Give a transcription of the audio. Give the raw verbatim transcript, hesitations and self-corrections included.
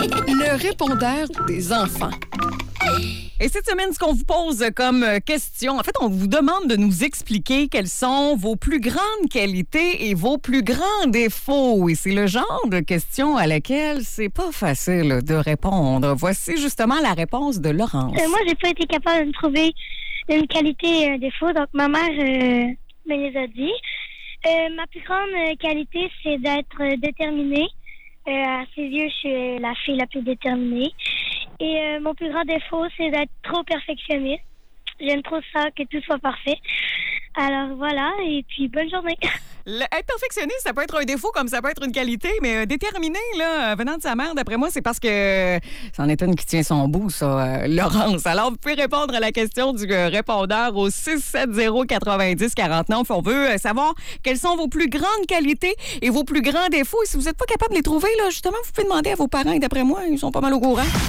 Le répondeur des enfants. Et cette semaine, ce qu'on vous pose comme question, en fait, on vous demande de nous expliquer quelles sont vos plus grandes qualités et vos plus grands défauts. Et c'est le genre de question à laquelle c'est pas facile de répondre. Voici justement la réponse de Laurence. Euh, moi, j'ai pas été capable de trouver une qualité et un défaut, donc ma mère euh, me les a dit. Euh, ma plus grande qualité, c'est d'être déterminée. Euh, à ses yeux, je suis la fille la plus déterminée. Et euh, mon plus grand défaut, c'est d'être trop perfectionniste. J'aime trop ça, que tout soit parfait. Alors voilà, et puis bonne journée. Le, être perfectionniste, ça peut être un défaut comme ça peut être une qualité, mais euh, déterminé, là, venant de sa mère, d'après moi, c'est parce que c'en est une qui tient son bout, ça, euh, Laurence. Alors, vous pouvez répondre à la question du euh, répondeur au six sept zéro quatre-vingt-dix quarante-neuf. On veut euh, savoir quelles sont vos plus grandes qualités et vos plus grands défauts. Et si vous n'êtes pas capable de les trouver, là, justement, vous pouvez demander à vos parents. Et d'après moi, ils sont pas mal au courant.